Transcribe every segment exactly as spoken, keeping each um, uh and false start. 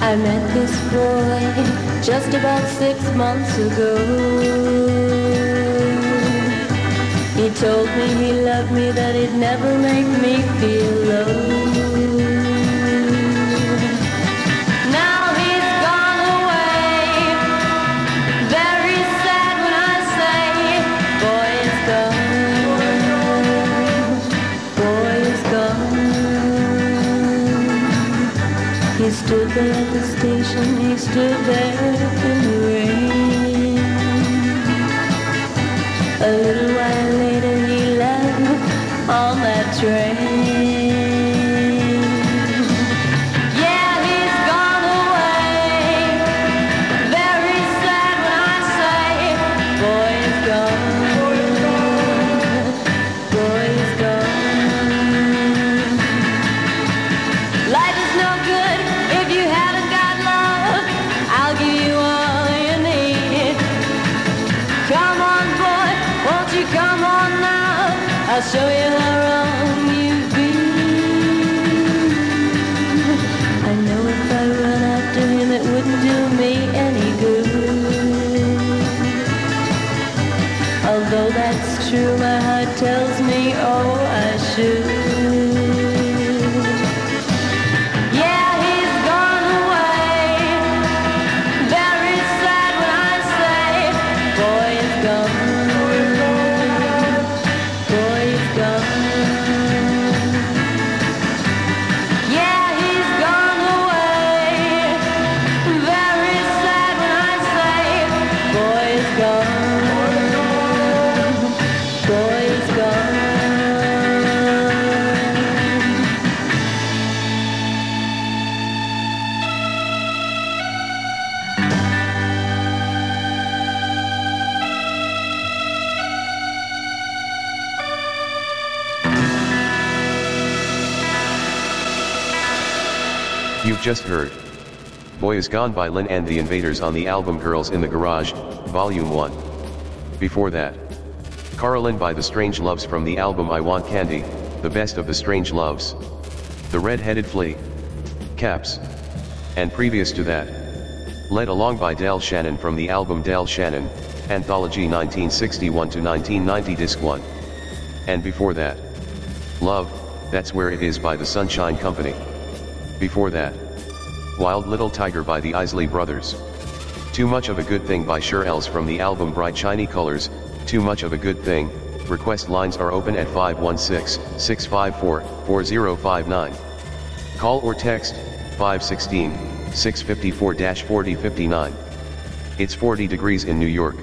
I met this boy just about six months ago. He told me he loved me, that he'd never make me feel low. Now he's gone away, very sad when I say, boy is gone, boy is gone. He stood there at the station, he stood there in the rain. A little while later he left on that train. Yeah, he's gone away, very sad when I say, boy is gone, boy is gone. Life is no good if you haven't got love. I'll give you all you need. Come on, boy, won't you come on now? I'll show you how wrong you've been. I know if I run after him it wouldn't do me any good. Although that's true, my heart tells me, oh, I should. Yeah, he's gone away, very sad when I say, boy is gone, boy is gone. Yeah, he's gone away, very sad when I say, boy is gone, boy is gone. You've just heard Boy Is Gone by Lynn and the Invaders on the album Girls in the Garage, Volume one. Before that, Carolyn by The Strange Loves from the album I Want Candy, the best of the Strange Loves. The Red-Headed Flea, Caps. And previous to that, Led Along by Del Shannon from the album Del Shannon, Anthology nineteen sixty-one to nineteen ninety Disc one. And before that, Love, That's Where It Is by the Sunshine Company. Before that, Wild Little Tiger by the Isley Brothers. Too Much of a Good Thing by Cher Els from the album Bright Shiny Colors, Too Much of a Good Thing. Request lines are open at five one six, six five four, four zero five nine. Call or text, five one six, six five four, four zero five nine. It's forty degrees in New York.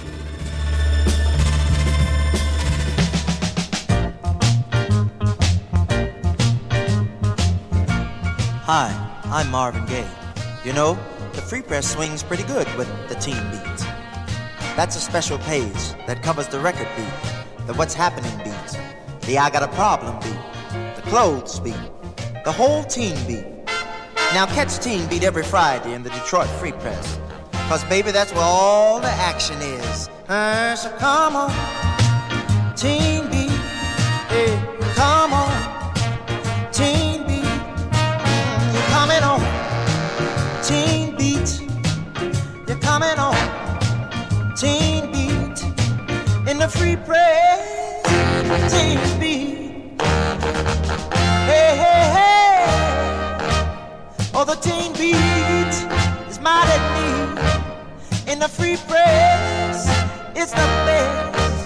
Hi, I'm Marvin Gaye. You know, the Free Press swings pretty good with the teen beats. That's a special page that covers the record beat, the What's Happening beat, the I Got a Problem beat, the Clothes beat, the whole teen beat. Now catch Teen Beat every Friday in the Detroit Free Press, cause baby, that's where all the action is. Uh, so come on, Teen Beat, hey, come on, Teen Beat. You're coming on, Teen Beat. You're coming on, Teen Beat. In the Free Press, Teen Beat. Hey, hey, hey. Oh, the Teen Beat is mad at me. In the Free Press, it's the best.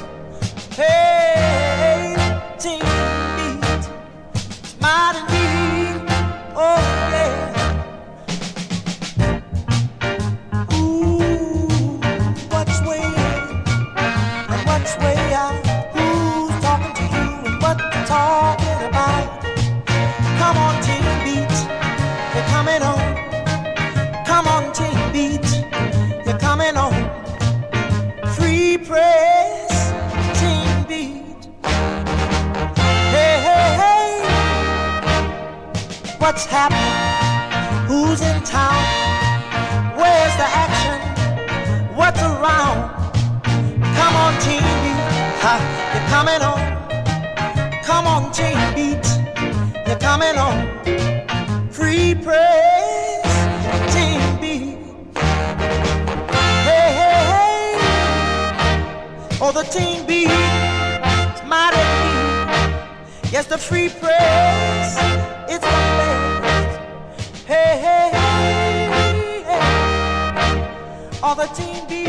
Hey, Teen Beat is mad at me. Oh, yeah. Ooh, what's way in and what's way out? Who's talking to you and what they're talking about? Come on, Teen Beat, you're coming on. Come on, Teen Beat, you're coming on. Free Press, Teen Beat. Hey, hey, hey. What's happening? Who's in town? Where's the action? What's around? Come on, Teen Beat, ha, you're coming on. Come on, Teen Beat, you're coming on. Free Press, the team beat is mighty neat. Yes, the free press, it's the best. Hey, hey, hey, hey. All the team beat.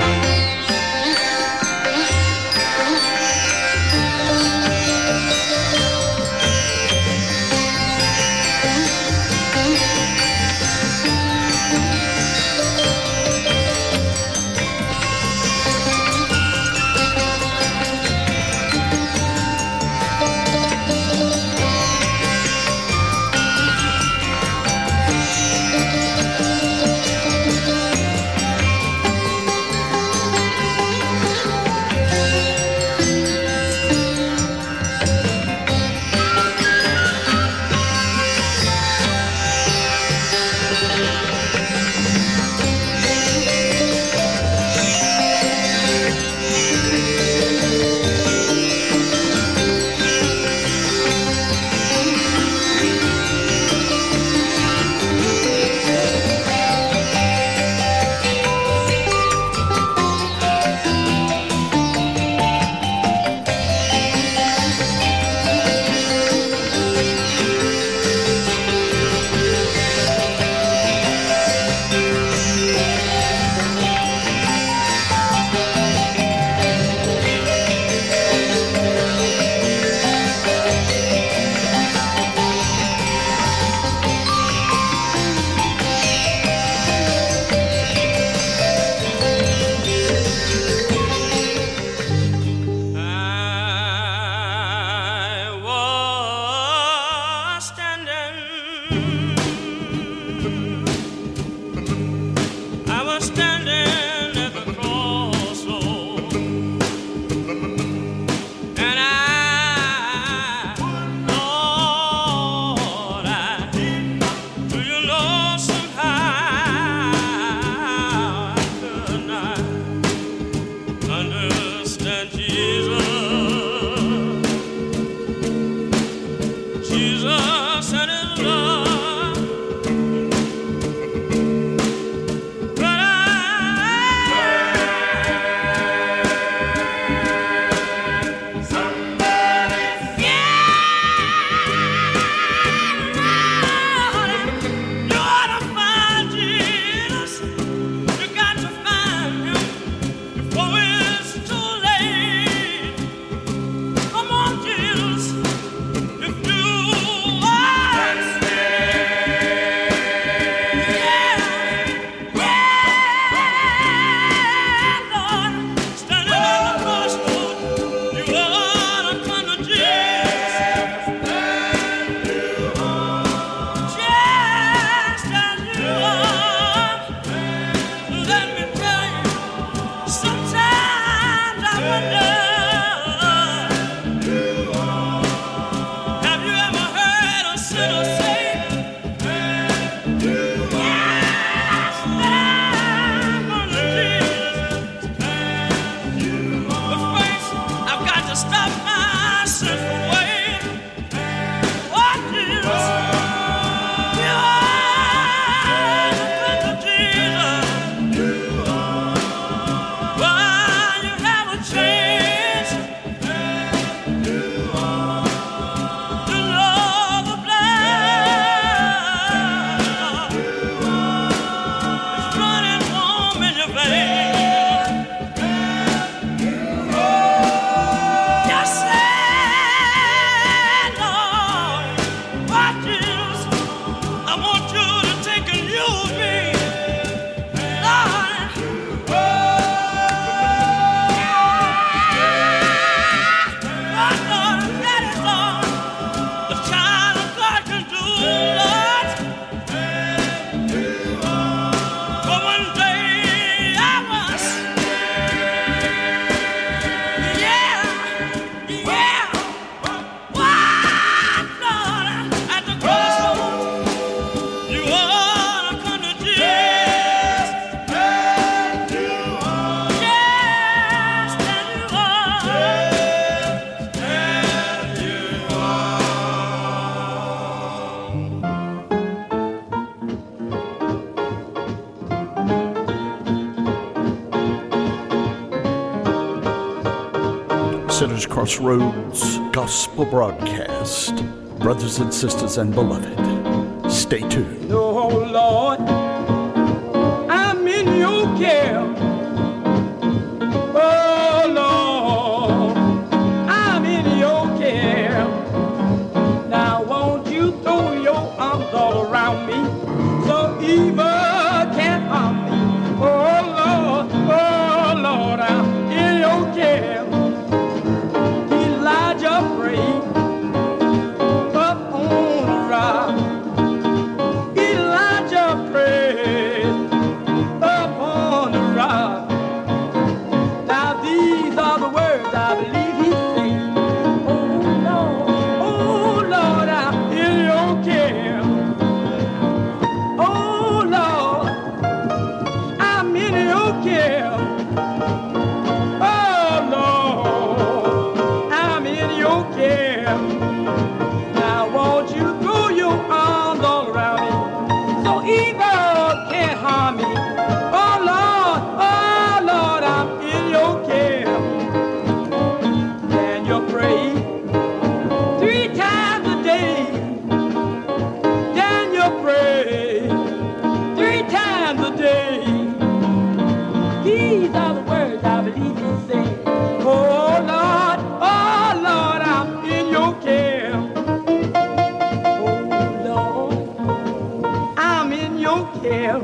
Sinners Crossroads Gospel Broadcast. Brothers and sisters and beloved, stay tuned. Oh, Lord, I'm in your care. Oh, Lord, I'm in your care. Now, won't you throw your arms all around me so evil can't harm me? Oh, Lord, oh, Lord, I'm in your care. Elijah prayed up on the rock. Elijah prayed up on the rock. Now these are the words I believe he said. Oh Lord, oh Lord, I'm in your care. Oh Lord, I'm in your care. Oh Lord, I'm in your care. Now won't you throw your arms all around me so evil can't harm me? Oh Lord, oh Lord, I'm in your care. Can you pray three times a day? Can you pray three times a day? These are the words I believe you say. Oh Lord, oh Lord, I'm in your care. Oh Lord, I'm in your care.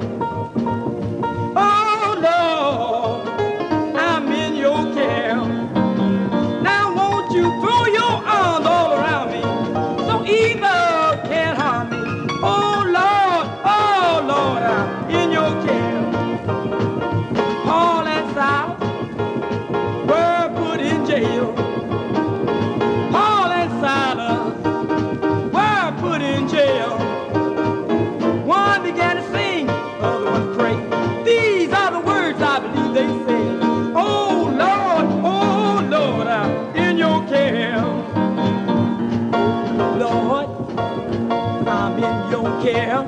Oh Lord, I'm in your care. Now won't you throw your arms all around me so evil can't harm me? Oh Lord, oh Lord, I'm in your care. Paul and Silas were put in jail. Paul and Silas were put in jail. One began to sing, other one prayed. These are the words I believe they said. Oh Lord, oh Lord, I'm in your care. Oh Lord, I'm in your care.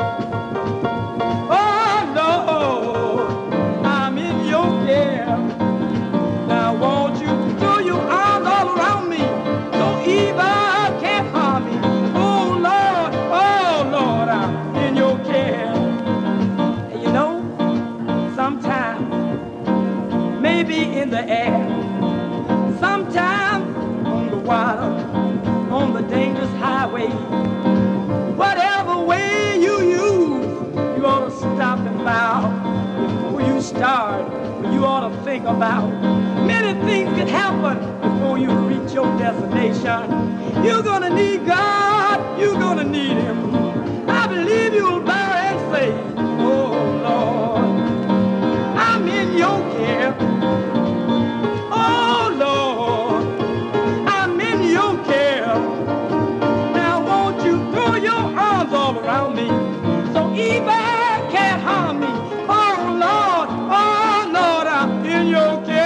Oh Lord, I'm in your care. Now won't you throw your arms all around me so evil can't harm me? Oh Lord, oh Lord, I'm in your care. And you know, sometimes, maybe in the air, sometimes on the water, on the dangerous highway, whatever way you use, you ought to stop and bow before you start. You ought to think about many things can happen before you reach your destination. You're gonna need God, you're gonna need Him. I believe you'll bow and say, oh Lord, I'm in your care. Oh Lord, I'm in your care. Now won't you throw your arms all around me so evil can't harm me? Oh Lord, oh Lord, I'm in your care.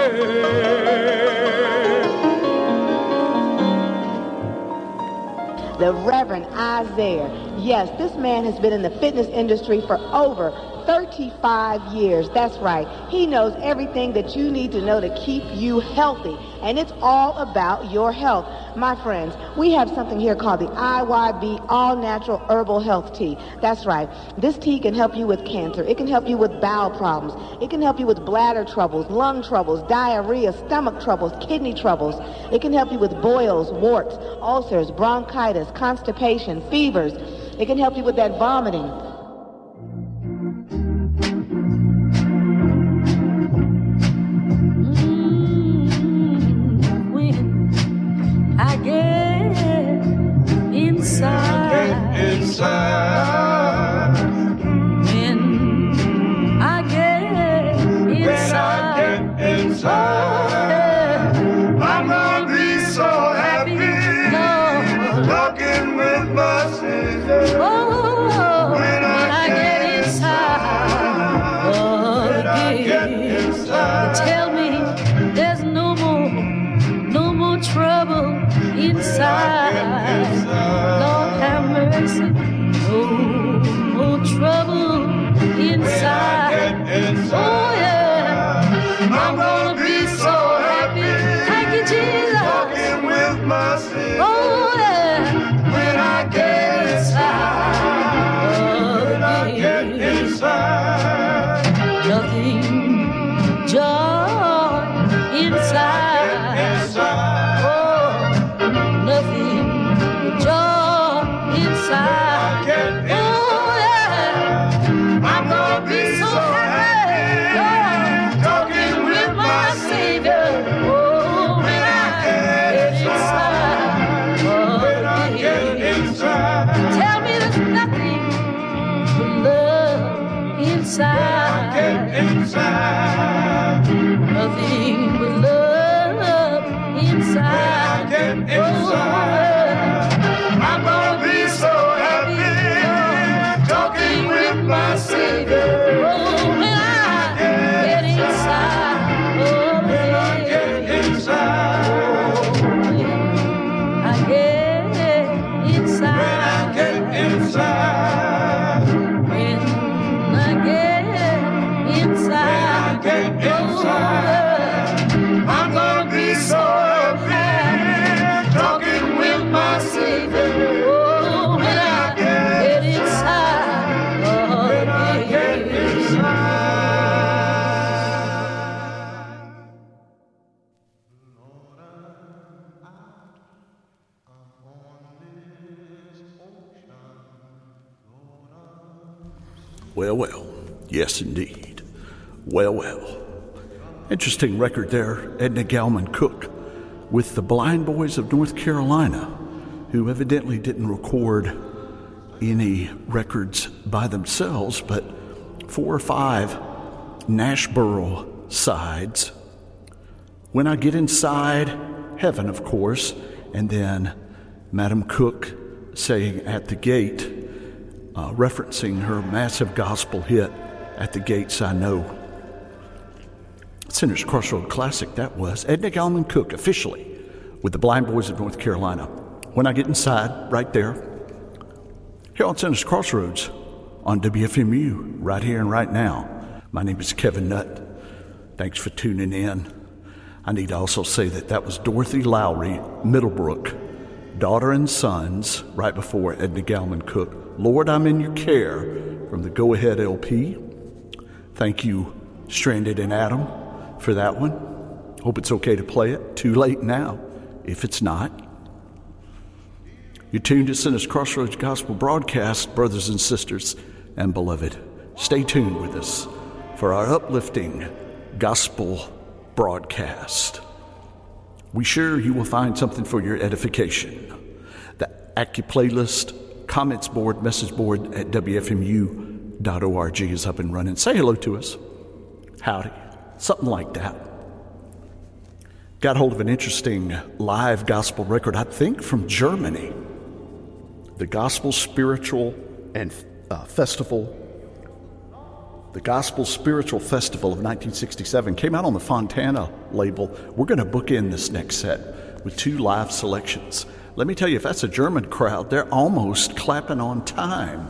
The Reverend Isaiah. Yes, this man has been in the fitness industry for over thirty-five years. That's right. He knows everything that you need to know to keep you healthy. And it's all about your health. My friends, we have something here called the I Y B All Natural Herbal Health Tea. That's right. This tea can help you with cancer. It can help you with bowel problems. It can help you with bladder troubles, lung troubles, diarrhea, stomach troubles, kidney troubles. It can help you with boils, warts, ulcers, bronchitis, constipation, fevers. It can help you with that vomiting. I get inside. Get inside. When I get When I inside. get inside, I'm gonna be so happy. Lord. Talking with my sister. Oh, When I get inside. Oh, When I get inside. tell me there's no more, no more trouble inside. Lord have mercy. Oh, inside, get inside, nothing but love inside. get inside, I'm gonna be so happy talking with my Savior. Oh, when I get inside, oh, When I get inside, I get inside. when I get inside, When I get inside, get inside, I'm gonna be so happy talking with my Savior. oh, when I get inside, oh, When I get inside. Well, well, yes, indeed. Well, well. Interesting record there, Edna Gallman Cook with the Blind Boys of North Carolina, who evidently didn't record any records by themselves, but four or five Nashboro sides. When I Get Inside, Heaven, of course, and then Madam Cook saying At the Gate, uh, referencing her massive gospel hit, At the Gates I Know. Sinner's Crossroad classic, that was. Edna Gallman Cook, officially, with the Blind Boys of North Carolina. When I Get Inside, right there. Here on Sinner's Crossroads, on W F M U, right here and right now. My name is Kevin Nutt. Thanks for tuning in. I need to also say that that was Dorothy Lowry, Middlebrook, Daughter and Sons, right before Edna Gallman Cook. Lord, I'm in Your Care, from the Go Ahead L P. Thank you, Stranded and Adam, for that one. Hope it's okay to play it. Too late now, if it's not. You're tuned to Sinner's Crossroads Gospel Broadcast, brothers and sisters and beloved. Stay tuned with us for our uplifting gospel broadcast. We sure you will find something for your edification. The AccuPlaylist, comments board, message board at W F M U dot org is up and running. Say hello to us. Howdy. Something like that. Got hold of an interesting live gospel record, I think from Germany. The Gospel Spiritual and uh, Festival, the Gospel Spiritual Festival of nineteen sixty-seven came out on the Fontana label. We're going to bookend this next set with two live selections. Let me tell you, if that's a German crowd, they're almost clapping on time.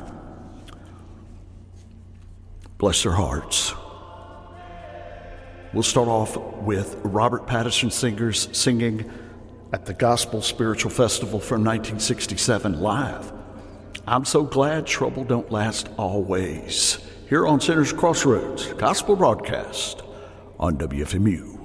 Bless their hearts. We'll start off with Robert Patterson Singers singing at the Gospel Spiritual Festival from nineteen sixty-seven live. I'm so glad trouble don't last always. Here on Sinner's Crossroads, Gospel Broadcast on W F M U.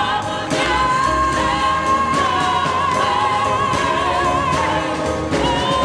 Oh,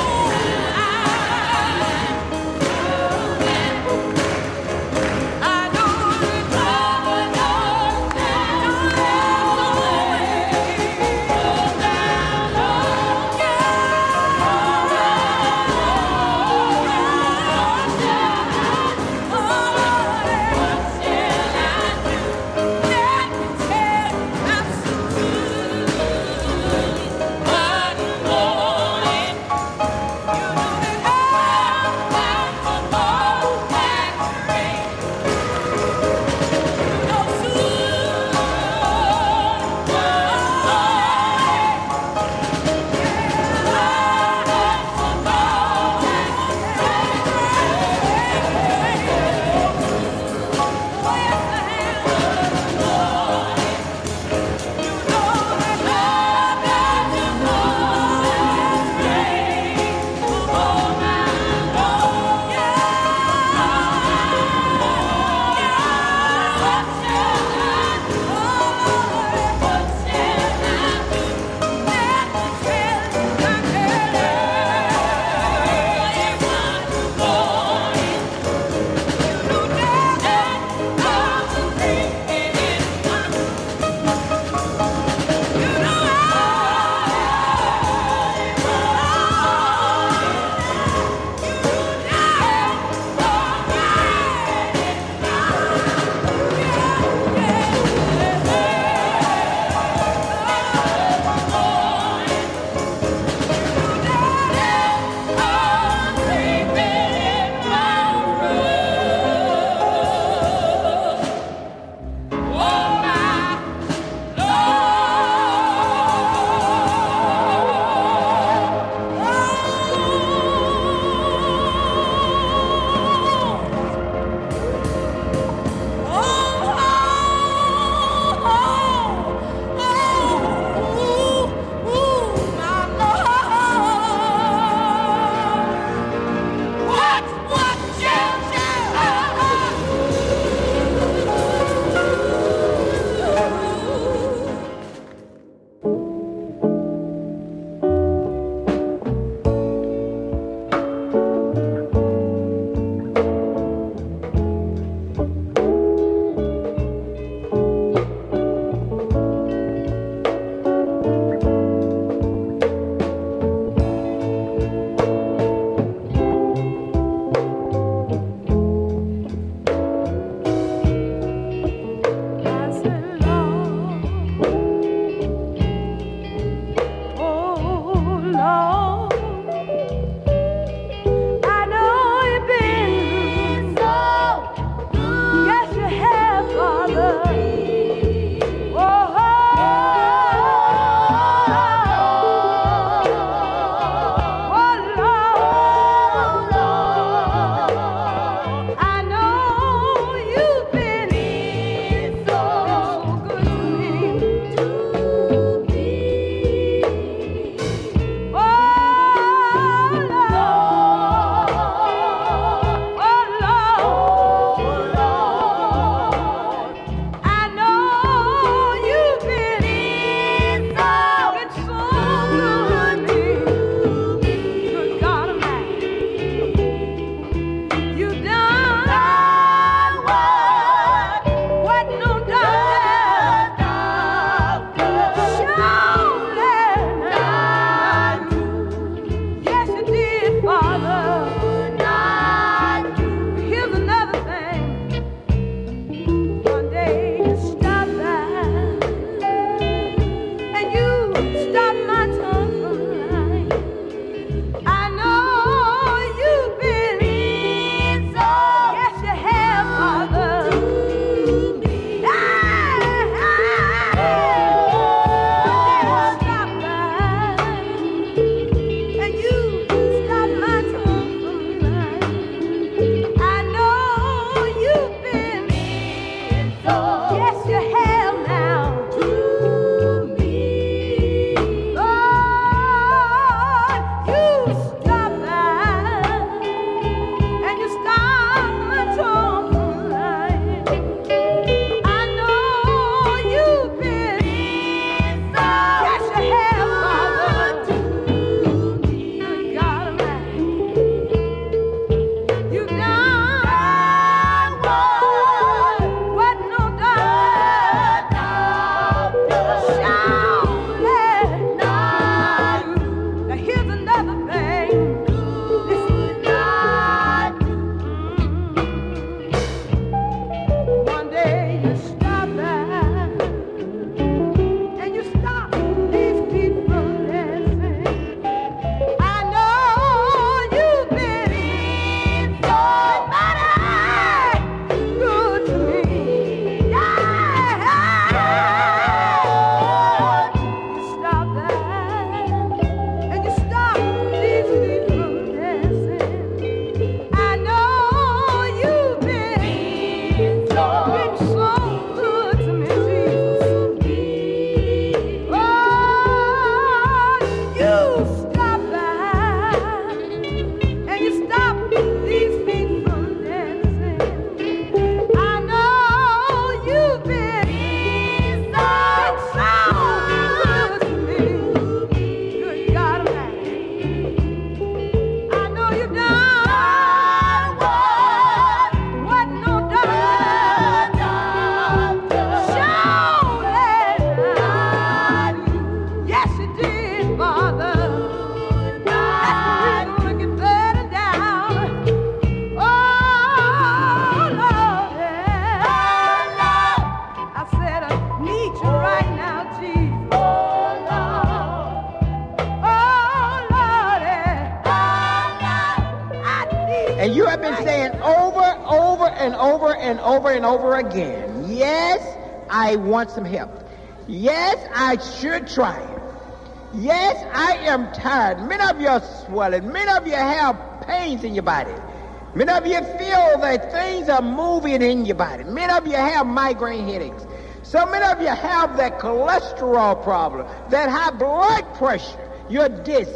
need you right now, Jesus. Oh, Lord. Oh, Lordy. Oh, Lord. I need And you have been saying over, over, and over, and over, and over again, yes, I want some help. Yes, I should try it. Yes, I am tired. Many of you are swelling. Many of you have pains in your body. Many of you feel that things are moving in your body. Many of you have migraine headaches. So many of you have that cholesterol problem, that high blood pressure. You're dizzy.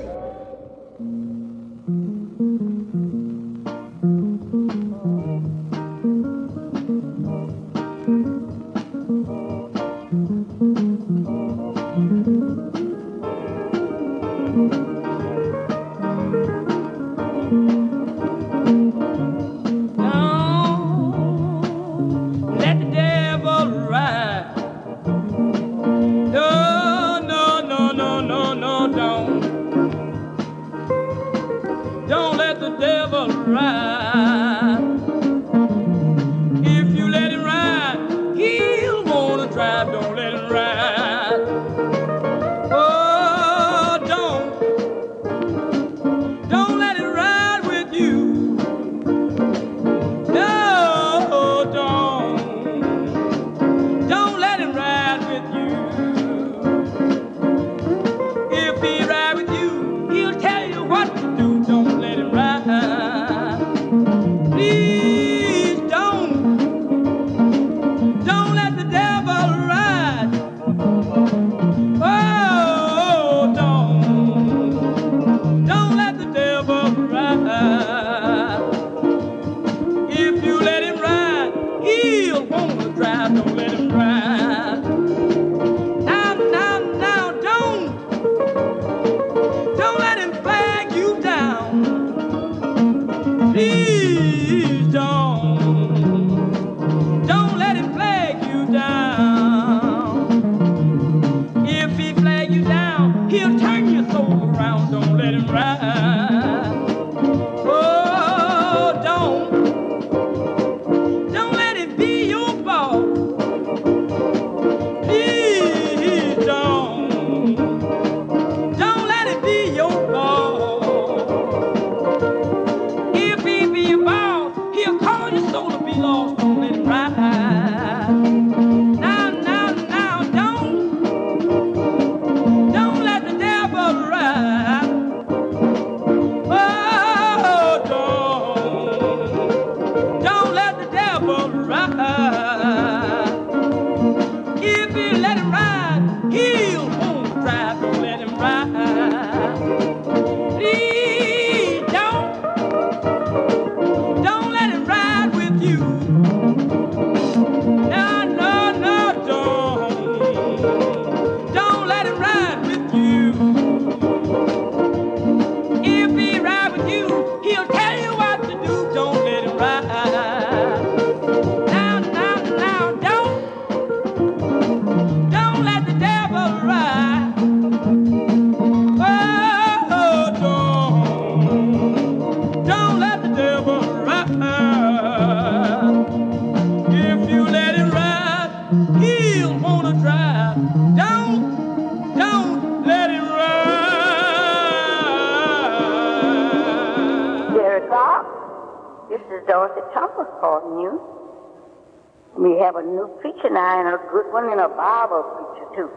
We have a new preacher now and a good one and a Bible preacher too.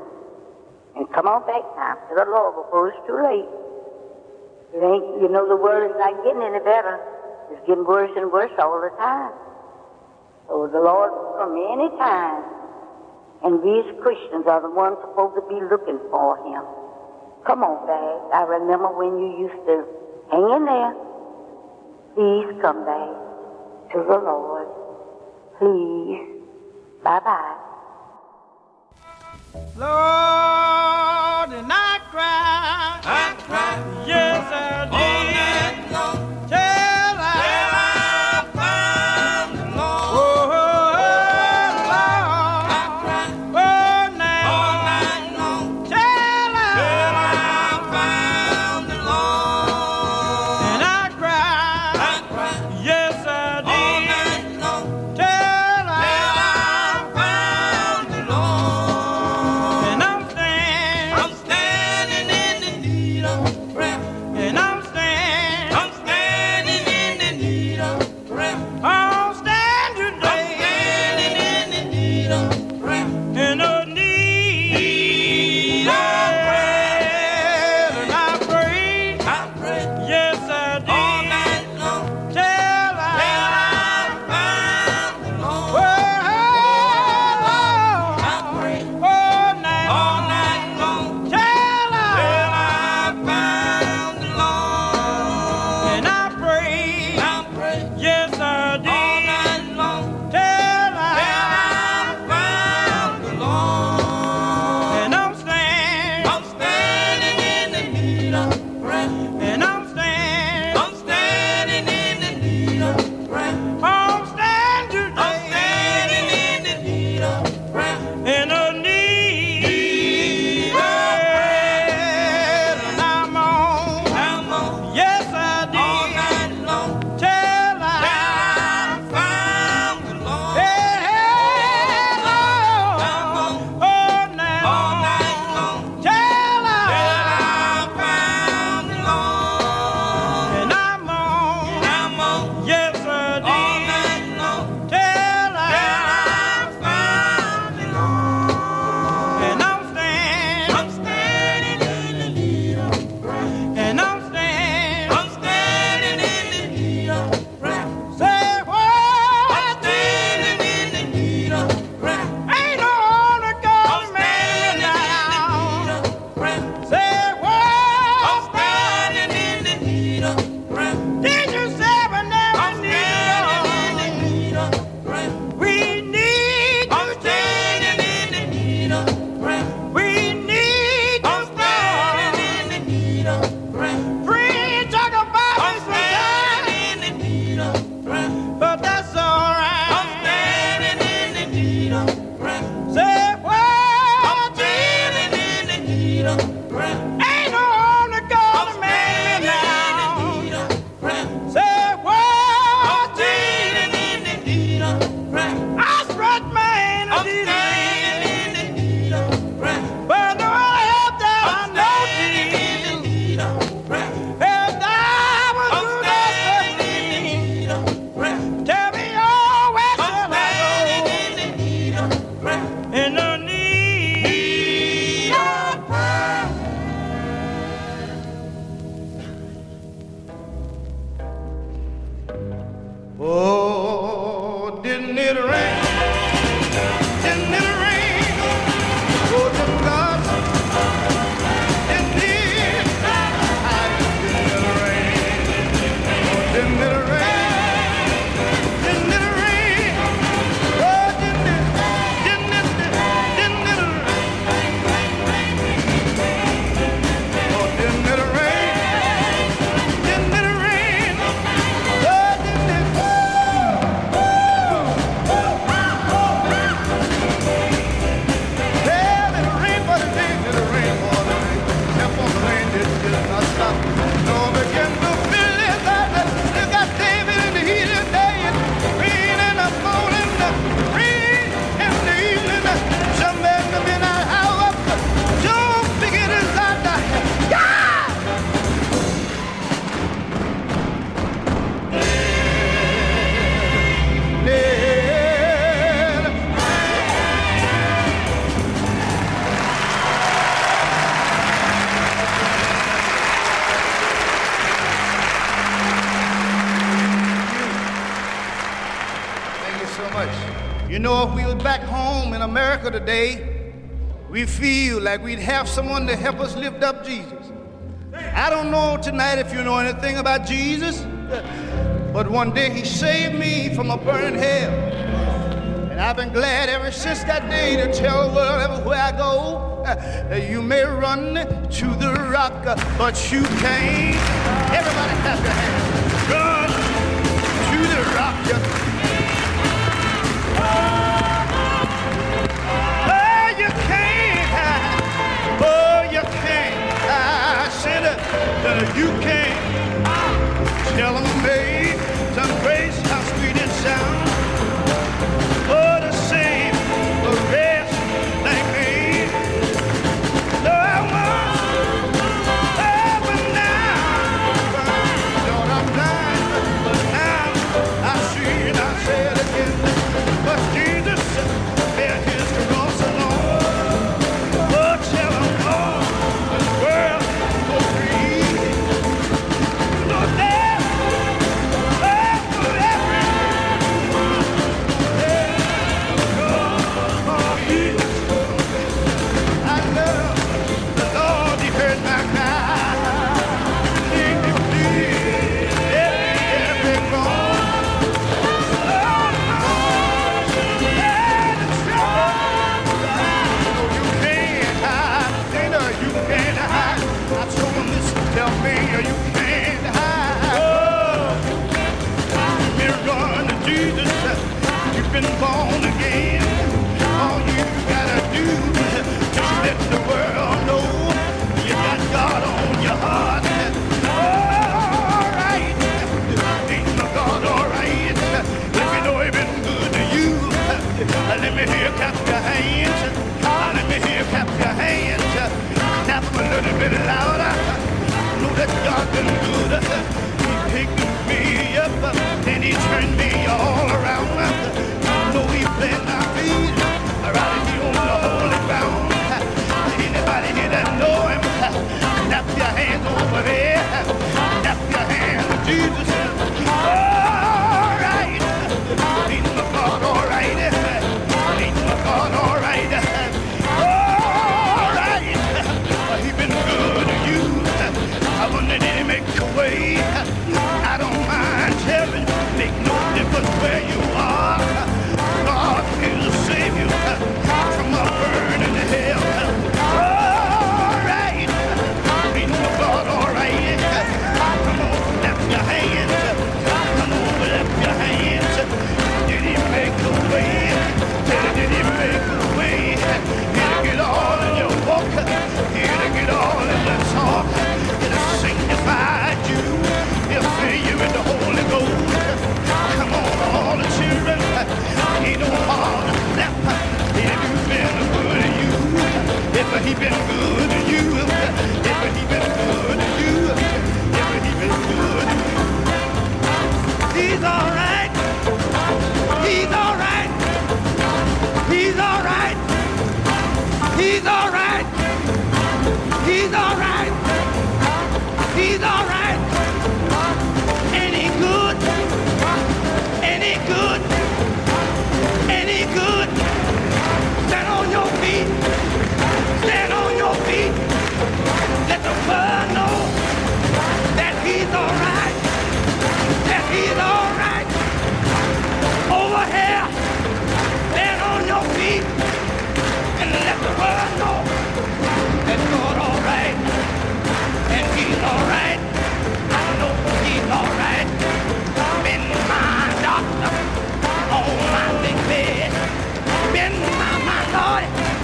And come on back now to the Lord before it's too late. It ain't, you know, the world is not getting any better. It's getting worse and worse all the time. So the Lord will come any time, and we as Christians are the ones supposed to be looking for Him. Come on back. I remember when you used to hang in there. Please come back to the Lord. Please. Bye-bye. Lord, and I cry. I cry. Yes, I did. All night long. Till I, Till I found the Lord. Oh, Lord. I cry. All night All long. night long. Till I, Till I found the Lord. and I cry. I cry. Yes, I did. All night long. Till I, Till I found the Lord. know, if we were back home in America today, we feel like we'd have someone to help us lift up Jesus. I don't know tonight if you know anything about Jesus, but one day he saved me from a burning hell. And I've been glad ever since that day to tell the world everywhere I go, uh, you may run to the rock, uh, but you can't. Everybody clap your hands. Run to the rock. Oh, you can't. Oh, you can't. I said uh, you can't. Tell them I made some grace, how sweet it sounds. Oh, to save the rest like me. No, I won't. Oh, but now, Lord, I'm blind, but now I see and I say it again. But Jesus bear his cross alone. Oh, tell them all the world will free. Lord, there, oh, forever. Born again, all you gotta do is let the world know you got God on your heart. All right, ain't no God all right. Let me know he been good to you. Let me hear clap your hands. Let me hear clap your hands. Clap them a little bit louder. Know that God been good. He picked me up and he turned me all around. No, he planted my feet right here on the holy ground. Anybody here that know him, clap your hands over there. Clap your hands, Jesus. All right. Ain't my God all right? Ain't my God all right? All right. He been good to you. I wonder did he make a way? I don't mind telling you, make no difference where you are. God will save you from a burning hell. All right, ain't no God all right? Come on, clap your hands. Come on, clap your hands. Did he make a way? Did, did he make a way? Did he get all in your walk? Did he get all in the talk? Did he sanctify you? He'll fill you in the Holy Ghost. Come on, all the children. Ain't no hard to clap if he been good to you. If he been good to you. If he been good to you. If he been good to you. He's all right. He's all right. He's all right. He's all right. He's all right. He's all right. Ain't he good? Ain't he good? Any good? Stand on your feet. Stand on your feet. Let the world know that he's all right. That he's all right. Over here. Stand on your feet. And let the world know that God's all right. And he's all right. I know he's all right. Been my doctor. On my big bed, been my, my Lord,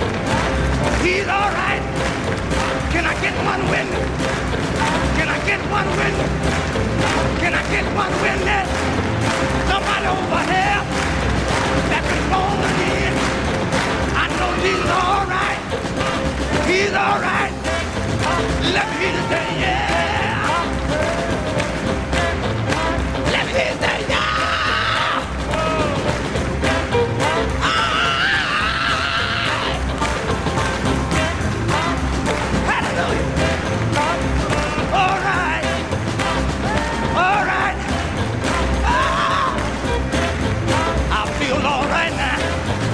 he's all right. Can I get one witness? Can I get one witness? Can I get one witness? Somebody over here that can born again. I know he's all right. He's all right. Let me hear you say, yeah. Let me hear you say, yeah. All right, all right. Ah, I feel all right now.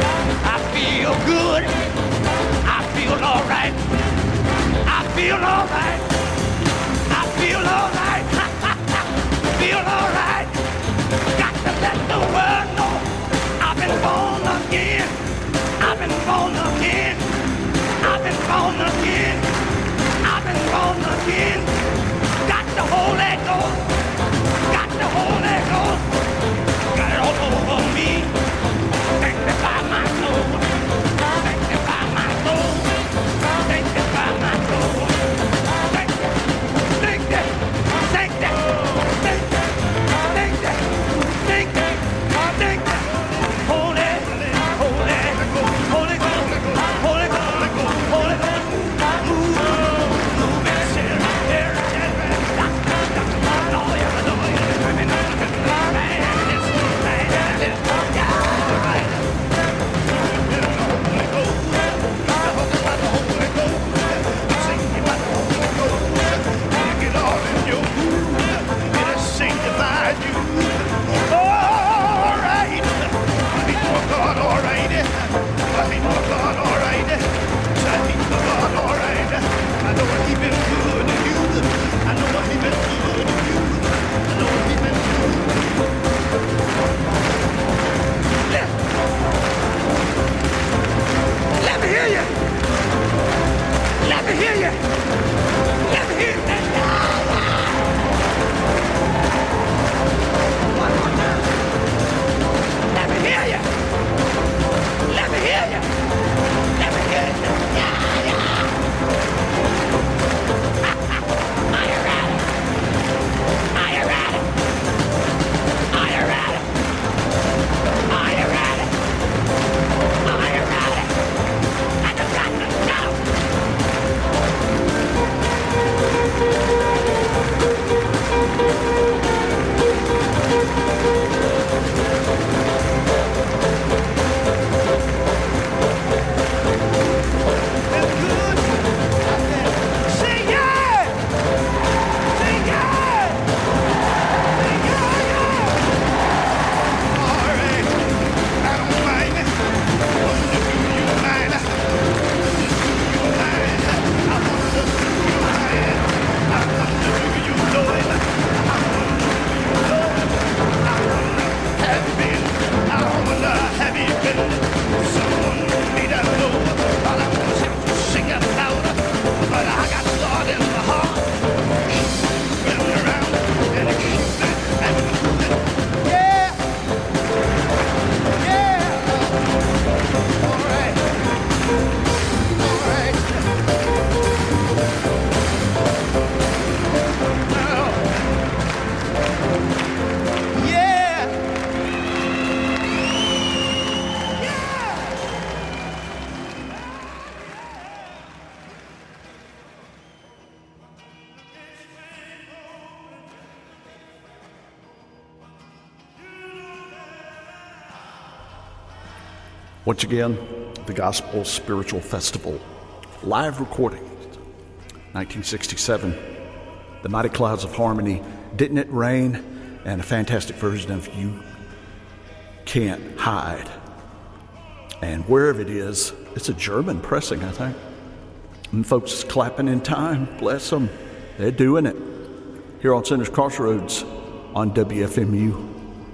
Once again, the Gospel Spiritual Festival, live recording, nineteen sixty-seven, The Mighty Clouds of Harmony, Didn't It Rain, and a fantastic version of You Can't Hide. And wherever it is, it's a German pressing, I think. And folks clapping in time, bless them, they're doing it. Here on Center's Crossroads on W F M U.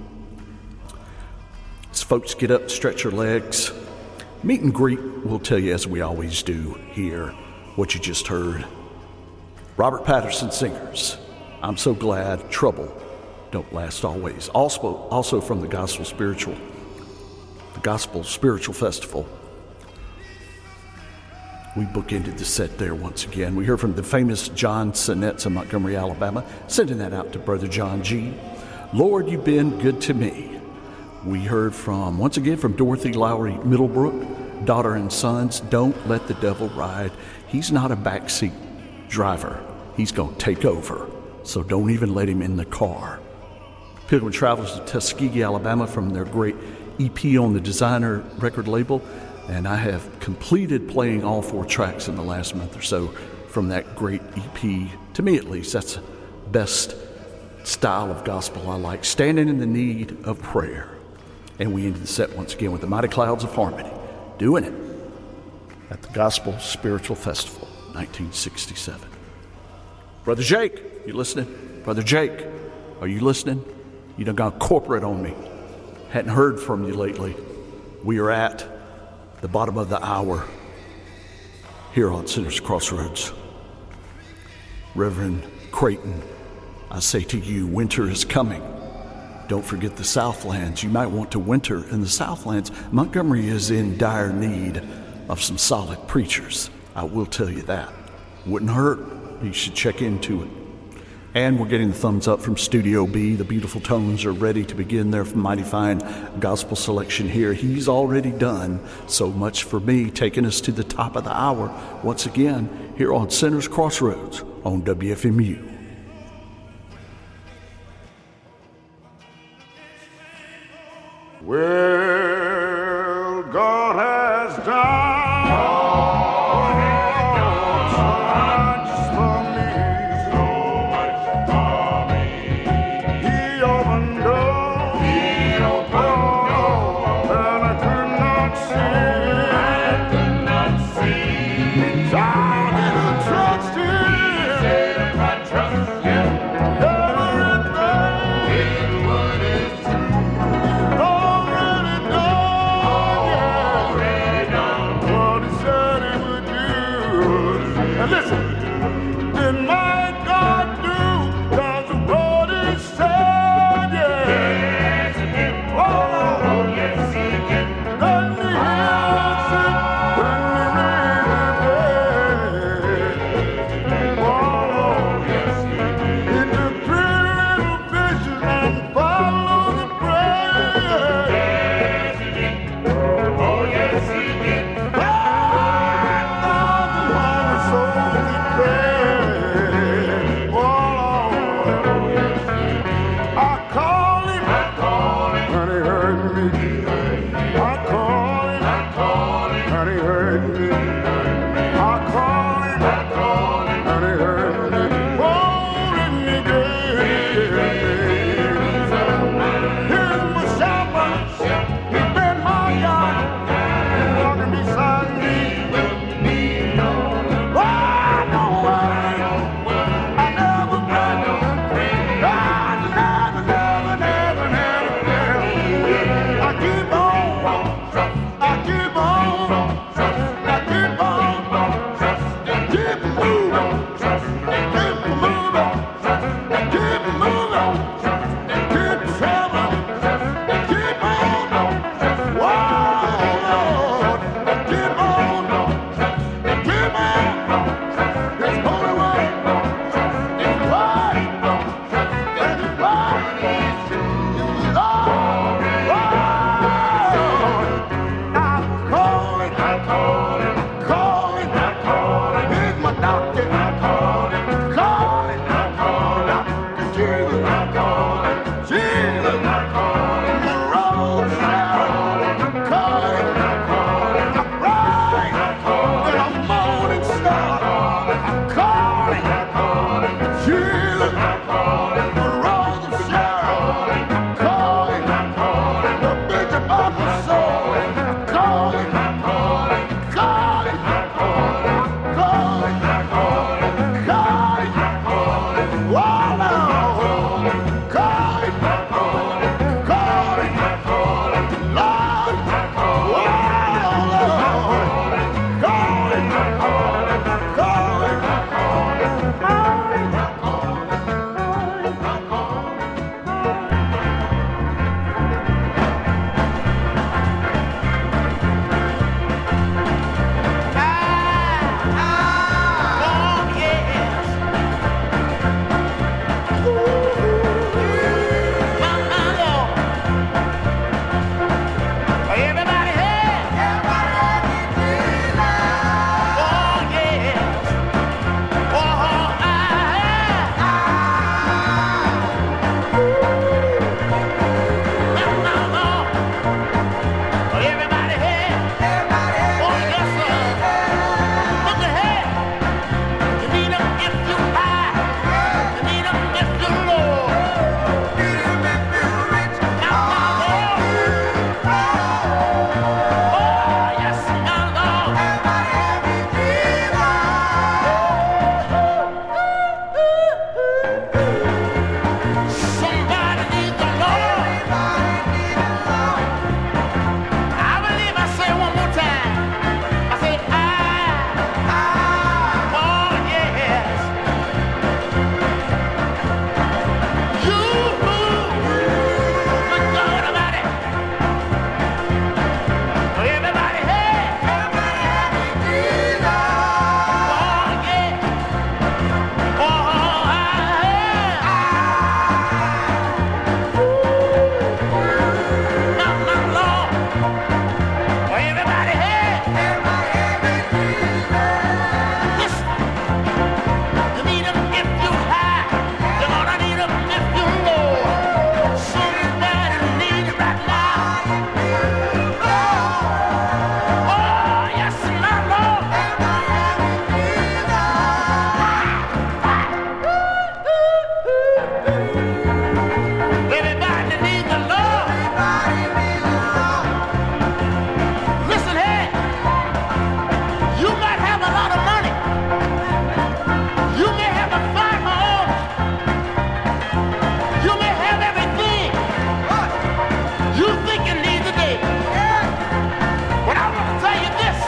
As folks get up, stretch your legs. Meet and greet, we'll tell you as we always do here, what you just heard. Robert Patterson Singers, I'm So Glad Trouble Don't Last Always. Also, also from the Gospel Spiritual, the Gospel Spiritual Festival. We bookended the set there once again. We heard from the famous John Sinettes in Montgomery, Alabama, sending that out to Brother John G. Lord, You've Been Good to Me. We heard from, once again, from Dorothy Lowry Middlebrook, Daughter and Sons, Don't Let the Devil Ride. He's not a backseat driver. He's going to take over, so don't even let him in the car. Pilgrim Travels to Tuskegee, Alabama, from their great E P on the Designer record label, and I have completed playing all four tracks in the last month or so from that great E P. To me, at least, that's the best style of gospel I like, Standing in the Need of Prayer. And we ended the set once again with the Mighty Clouds of Harmony, doing it at the Gospel Spiritual Festival, nineteen sixty-seven. Brother Jake, you listening? Brother Jake, are you listening? You done gone corporate on me. Hadn't heard from you lately. We are at the bottom of the hour here on Center's Crossroads. Reverend Creighton, I say to you, winter is coming. Don't forget the Southlands. You might want to winter in the Southlands. Montgomery is in dire need of some solid preachers. I will tell you that. Wouldn't hurt. You should check into it. And we're getting the thumbs up from Studio B. The beautiful tones are ready to begin their mighty fine gospel selection here. He's already done so much for me, taking us to the top of the hour once again here on Center's Crossroads on W F M U. Well, God has done calling, Jesus, the Rosa Sharon, calling, the Bishop of the Soul, calling, calling, calling, calling, oh Lord, calling, calling, Lord, oh Lord, calling, everybody here. Oh yes. Oh, I, oh, everybody here. Oh yes, sir. Look ahead. You need 'em if you high. You need 'em if you low. Now, my Lord. Oh yes, my Lord. Somebody needs the Lord. I believe I say it one more time. I say, I, oh yes. You, good God Almighty. Oh, everybody, hey. Oh yeah. Oh, I, now, my Lord. Oh, everybody, hey. Listen. You need 'em if you high. You're gonna need 'em if you low. Somebody need it right now. Oh, yes, my Lord. Everybody need the Lord. Listen here. You might have a lot of money. You may have a fine home. You may have everything you think you need today. But I want to tell you this.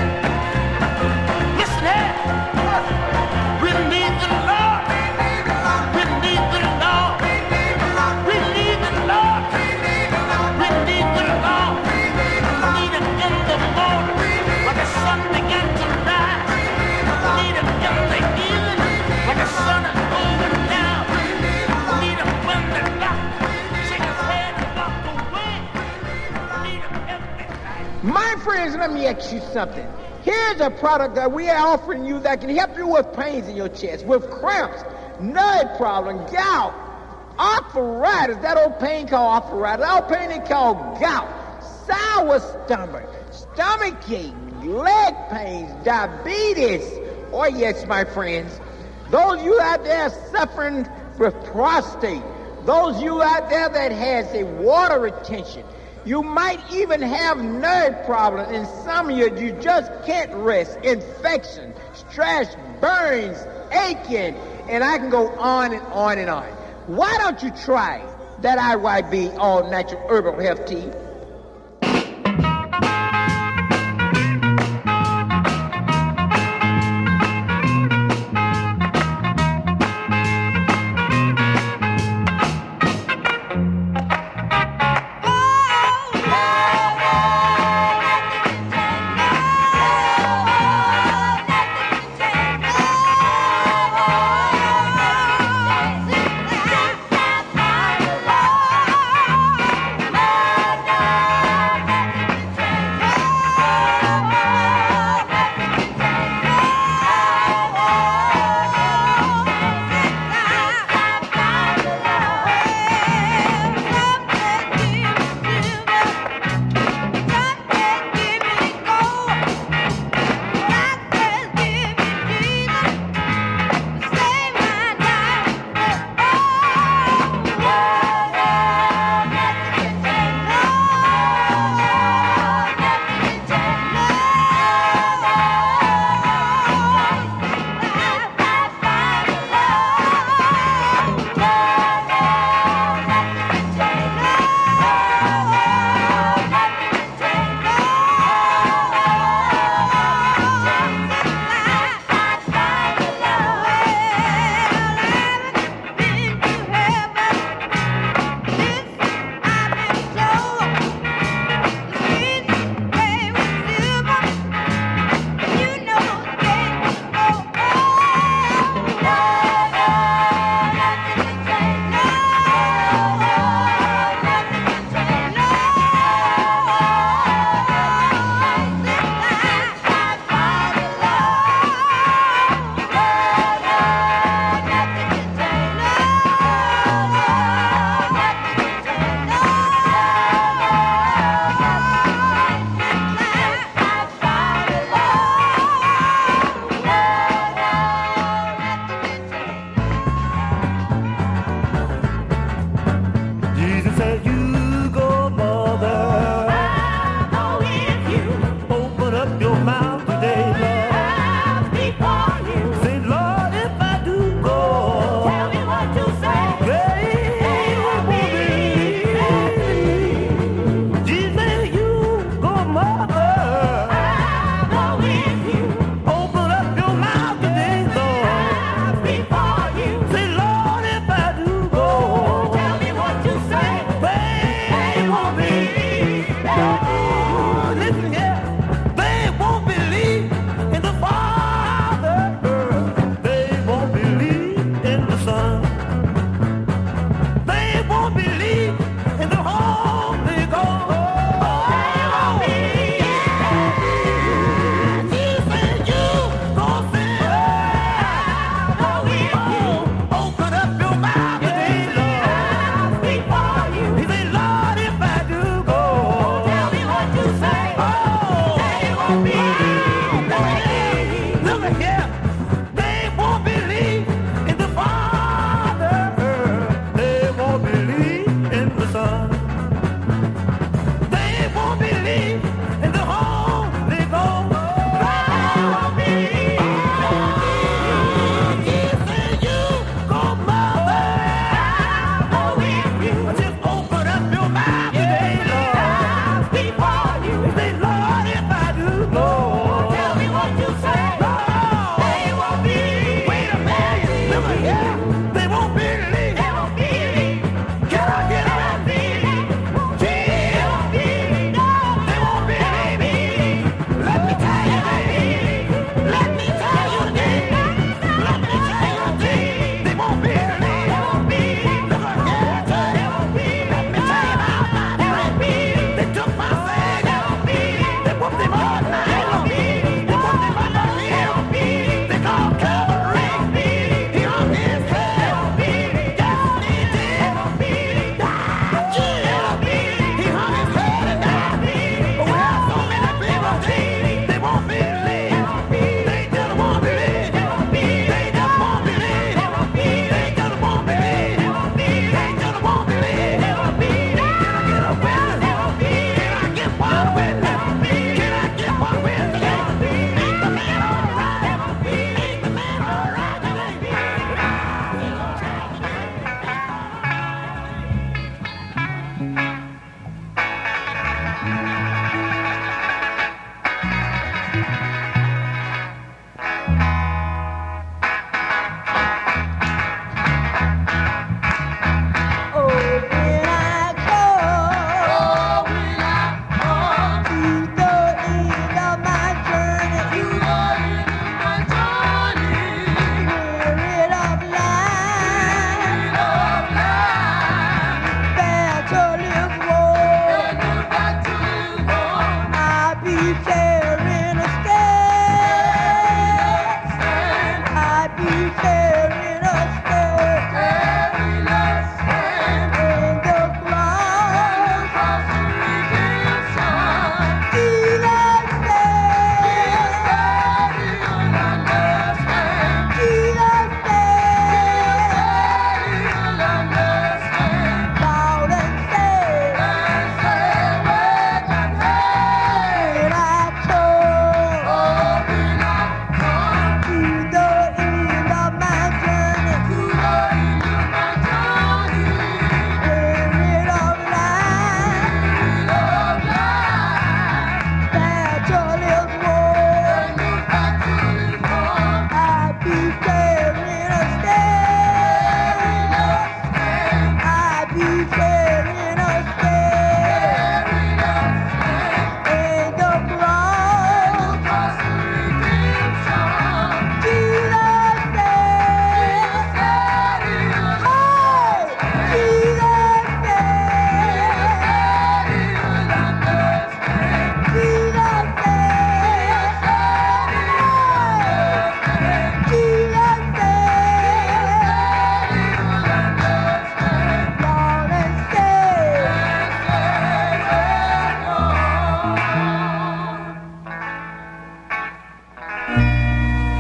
Listen here. We need the Lord. We need the Lord. We need the Lord. We need the Lord. We need Him in the morning when the sun began to rise. We need Him in the evening when the sun is going down. We need Him when the doctor shake his head and walk away. We need Him every night. My friends, let me ask you something. Here's a product that we are offering you that can help you with pains in your chest, with cramps, nerve problem, gout, arthritis, that old pain called arthritis, that old pain they call gout, sour stomach, stomach ache, leg pains, diabetes. Oh yes, my friends. Those of you out there suffering with prostate, those of you out there that has a water retention, you might even have nerve problems, and some of you, you just can't rest, infection, stress, burns, aching, and I can go on and on and on. Why don't you try that I Y B All Natural Herbal Health Tea? Oh,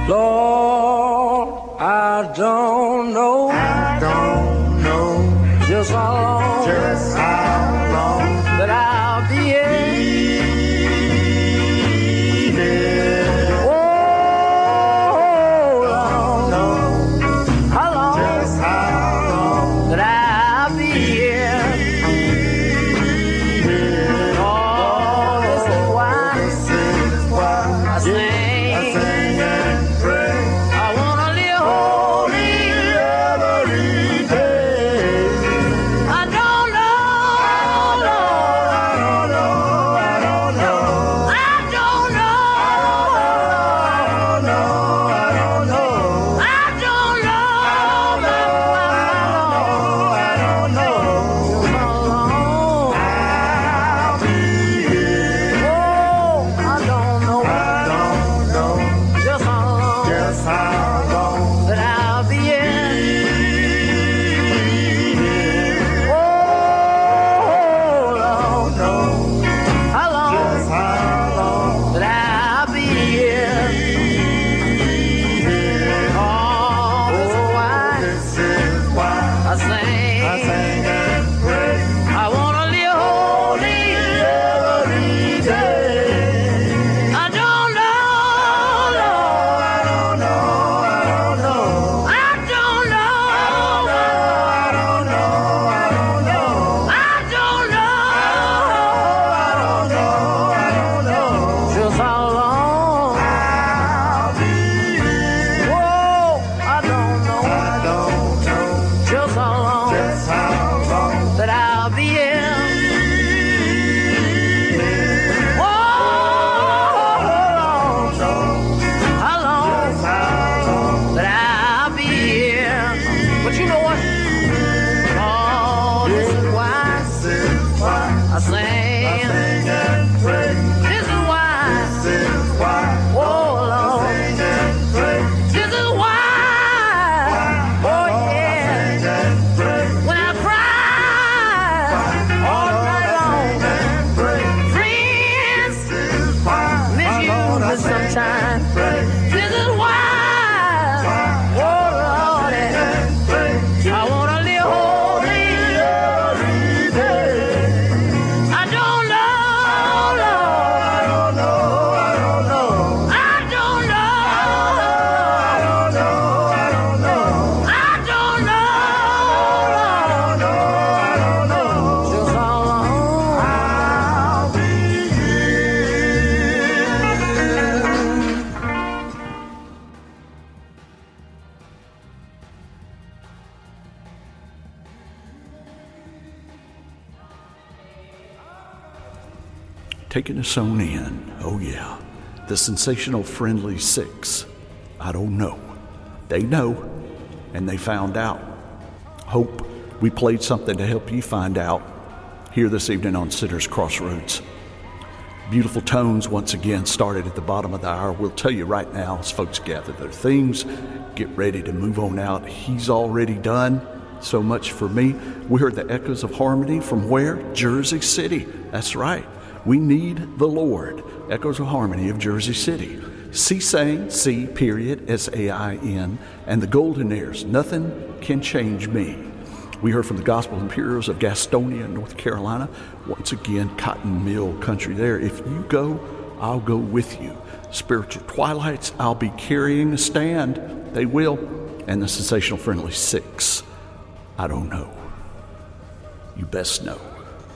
Lord, I don't know. I don't know just how long, just how long that I'll be here. Oh, Lord, how long, just how long that I'll be here. Oh, this is why this is why I sing. I sing and pray. I wanna live holy. Every day. I don't know, Lord. I don't know, I don't know, I don't know. I don't know, I don't know, I don't know. I don't know, How long? I'll be here. Oh, I don't know. I don't know Just how long just how long that I'll be in. Oh, Lord, know how long just how long that I'll be here. Oh, this is why this is why I sing. I sing and pray I wanna live holy. every day. I don't know, Lord. I don't know, I don't know, I don't know. I don't know, I don't know, I don't know. I don't know, I don't know. Just how long? I'll be here. Whoa, I don't know. I don't know Just how long just how long that I'll be in. Whoa, how long how long that I'll be here. But you know what? Oh, this is why this is why I I sing. sing and pray. This is why. This is why Oh, I Lord. sing and pray. This is why. Oh, yeah. Sing and pray. When I cry all night long, And pray. friends This is why miss you Lord, I but sing sometimes. pray. This is why. Oh, Lord, And pray. I wanna live holy. Every day. I don't know, Lord. I don't know, I don't know, I don't know. I don't know, I don't know, I don't know, Lord. I don't know. Just how long? I'll be here. Taking us on in. Oh, yeah. The sensational Friendly Six. I don't know. They know, and they found out. Hope we played something to help you find out here this evening on Sinners Crossroads. Beautiful tones once again started at the bottom of the hour. We'll tell you right now as folks gather their things, get ready to move on out. He's already done so much for me. We heard the echoes of harmony from where? Jersey City. That's right. We need the Lord. Echoes of Harmony of Jersey City. C-Sain, C period, S A I N, and the Goldenaires. Nothing can change me. We heard from the Gospel Imperials of Gastonia, North Carolina. Once again, cotton mill country there. If you go, I'll go with you. Spiritual Twilights, I'll be carrying a stand. They will. And the sensational Friendly Six. I don't know. You best know.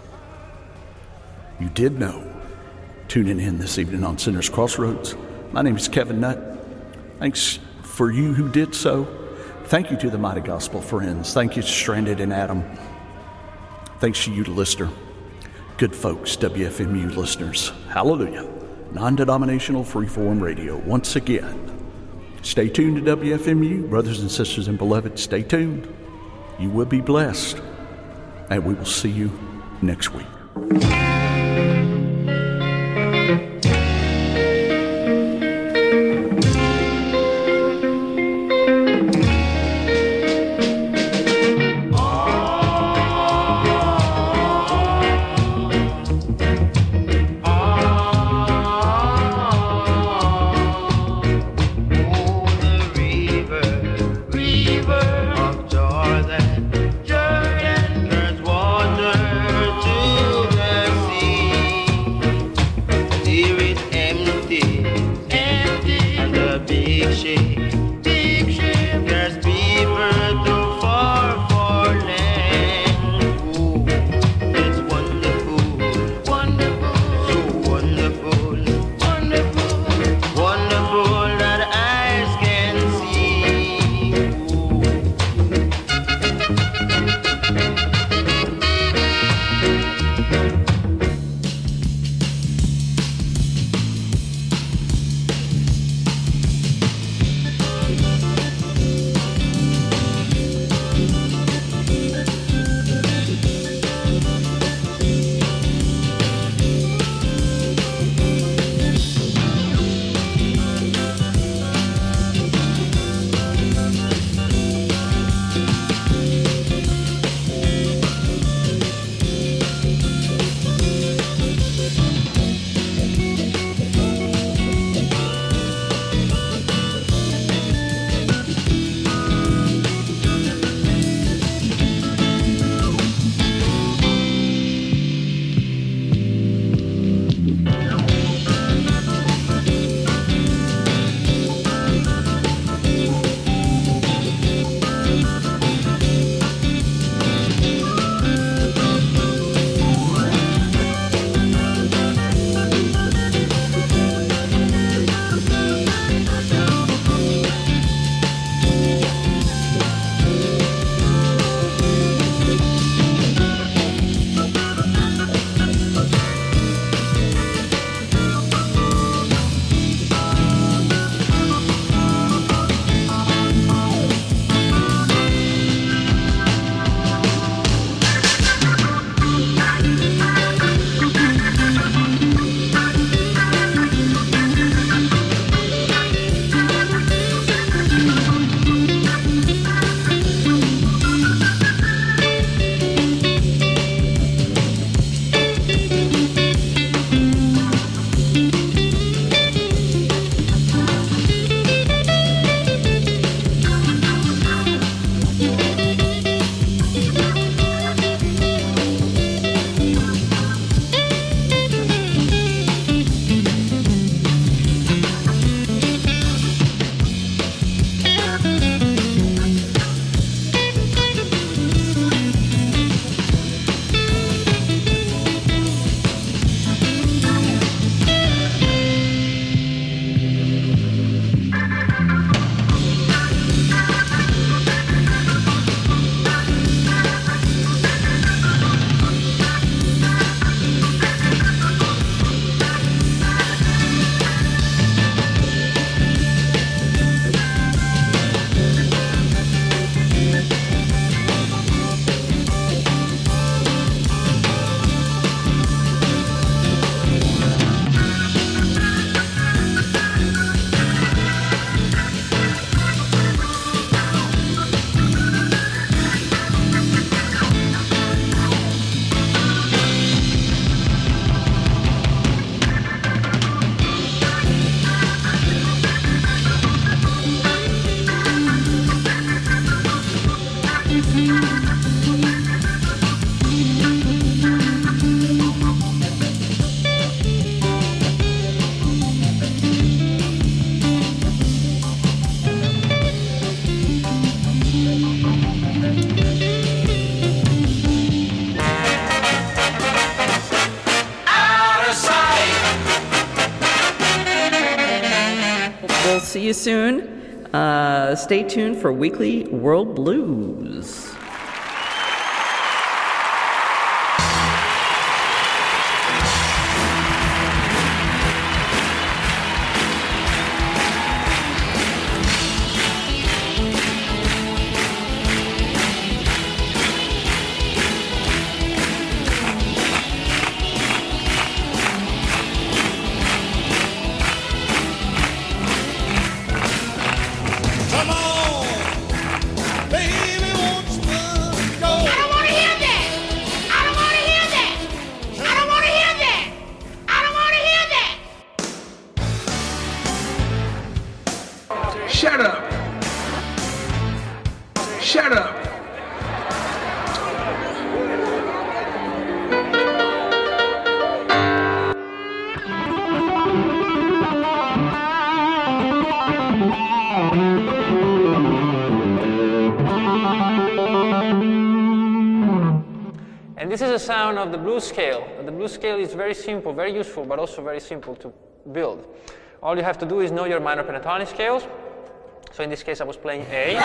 You did know. Tuning in this evening on Sinners Crossroads. My name is Kevin Nutt. Thanks for you who did so. Thank you to the Mighty Gospel Friends. Thank you to Stranded and Adam. Thanks to you, the listener. Good folks, W F M U listeners. Hallelujah. Non-denominational freeform radio. Once again, stay tuned to W F M U. Brothers and sisters and beloved, stay tuned. You will be blessed. And we will see you next week. Oh, soon. Uh, stay tuned for Weekly World Blues. Shut up. Shut up. And this is the sound of the blues scale. The blues scale is very simple, very useful, but also very simple to build. All you have to do is know your minor pentatonic scales. So in this case, I was playing A.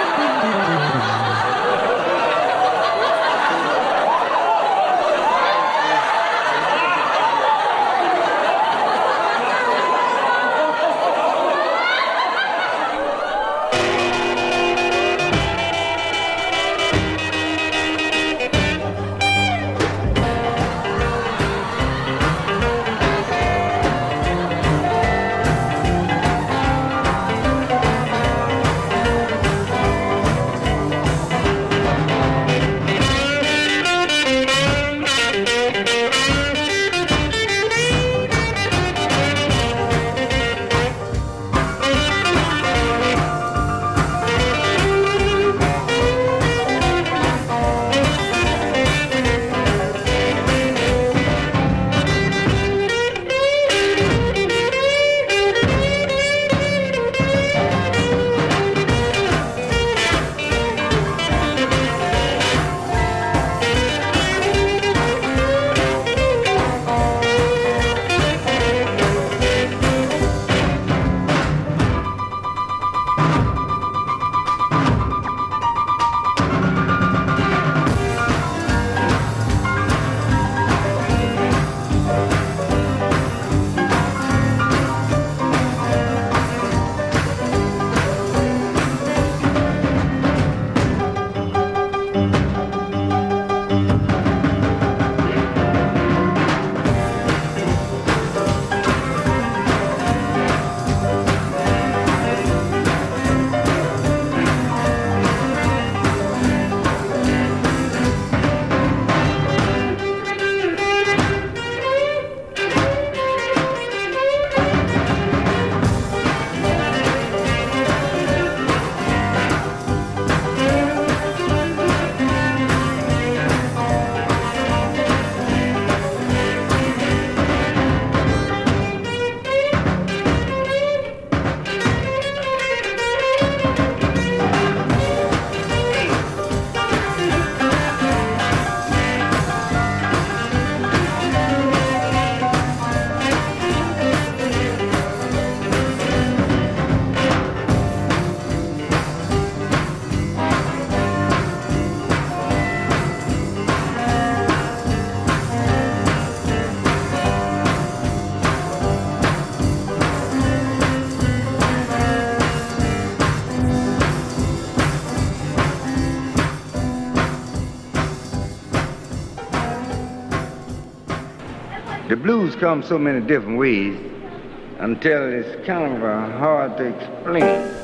The blues come so many different ways until it's kind of uh, hard to explain.